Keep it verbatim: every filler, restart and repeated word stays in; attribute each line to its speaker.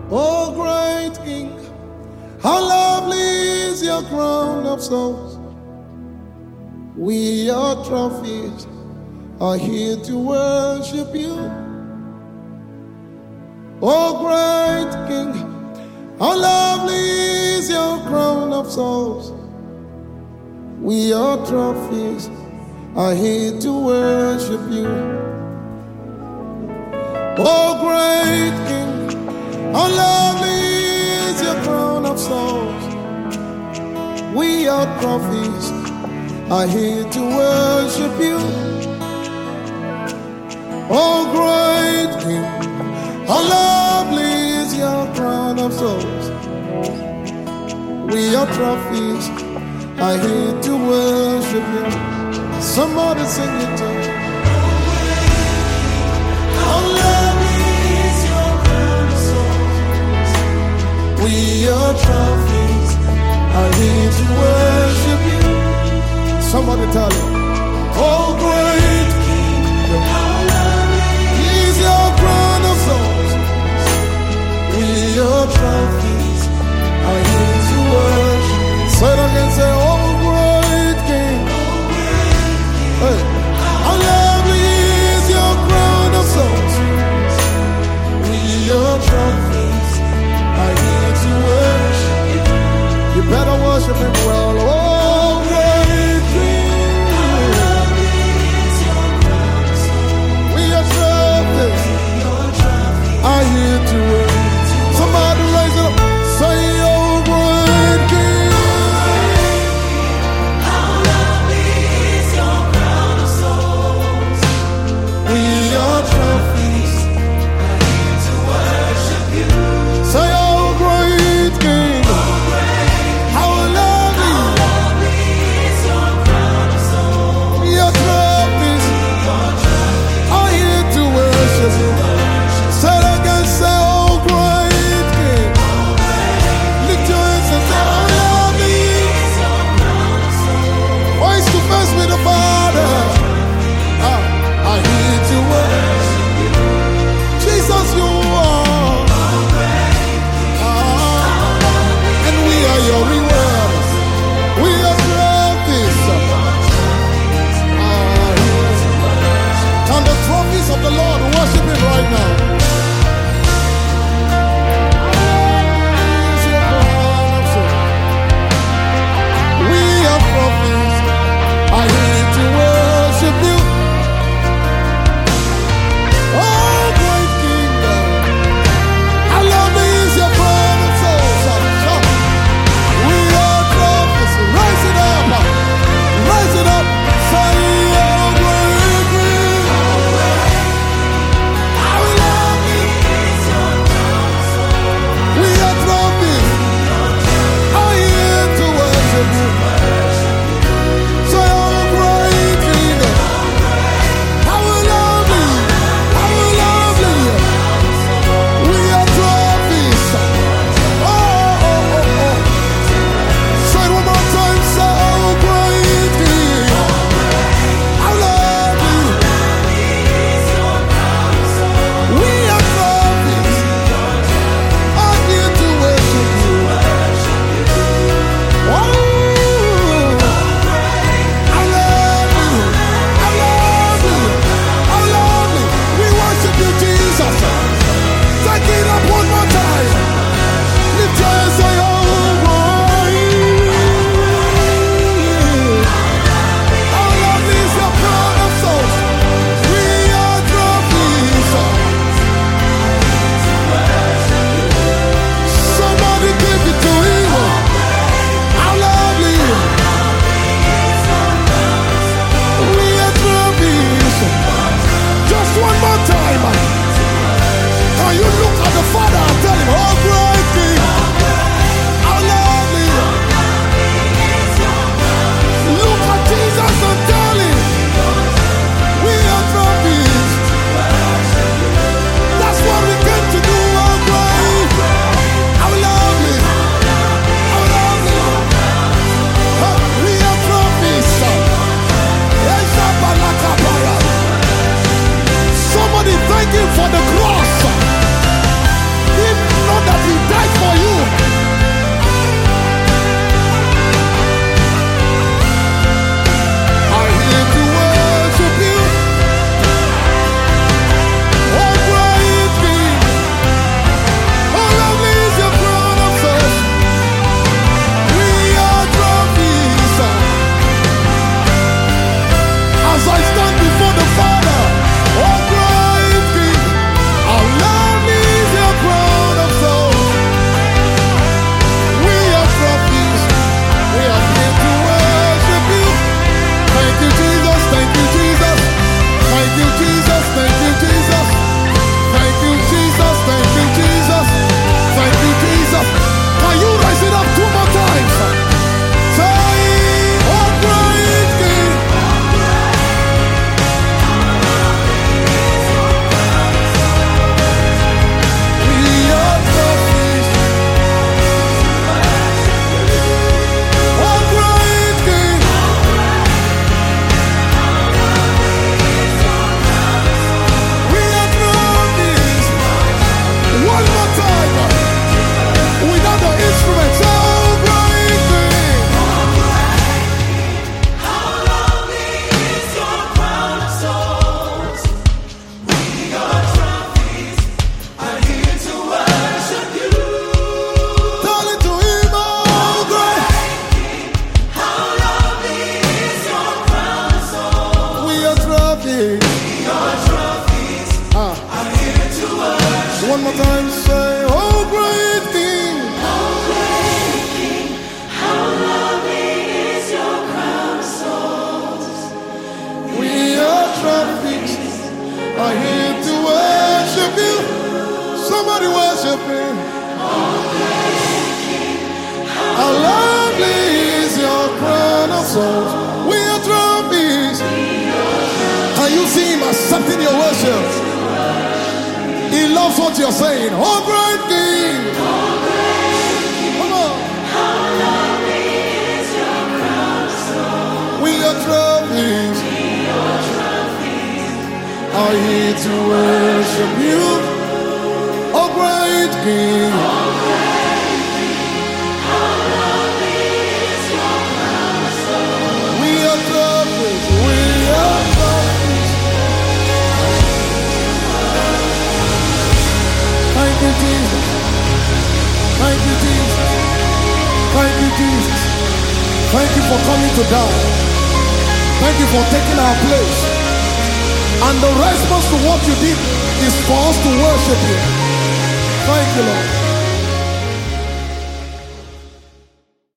Speaker 1: Oh, great King, how lovely is your crown of souls. We, your trophies, are here to worship you. Oh, great King, how lovely is your crown of souls. We, your trophies, are here to worship you. Oh, great King, how lovely is your crown of souls. We, your trophies, are here to worship you. Oh, great King, how lovely is your crown of souls. We, your trophies, are here to worship you. Somebody sing it to me. How lovely is your crown of souls. We, your trophies, are here to worship you. Somebody tell him. Oh, great King, how lovely is your crown of souls. We, your trophies, are here to worship. Say it again, say, oh, great King. Hey. How lovely is your crown of souls. We, your trophies, are here to worship you. You better worship him well. Oh, great King. How lovely is cry, oh great King.
Speaker 2: Oh great King, how lovely is your crown of souls.
Speaker 1: We are trafficked, are here to worship you. Somebody worship him.
Speaker 2: Oh great King,
Speaker 1: How lovely is your crown of souls. We are trophies. Can you see him accepting your worship? He loves what you're saying. Oh great King.
Speaker 2: oh great King,
Speaker 1: Come on.
Speaker 2: how lovely is your crown of souls.
Speaker 1: We are trophies.
Speaker 2: Your trophies,
Speaker 1: Are here to worship you. Oh great King.
Speaker 2: oh great King, how lovely is your crown of souls.
Speaker 1: We are trophies. We are trophies. Thank you, Jesus. Thank you, Jesus. Thank you, Jesus. Thank you for coming to die. Thank you for taking our place. And the response to what you did is for us to worship you. Thank you, Lord.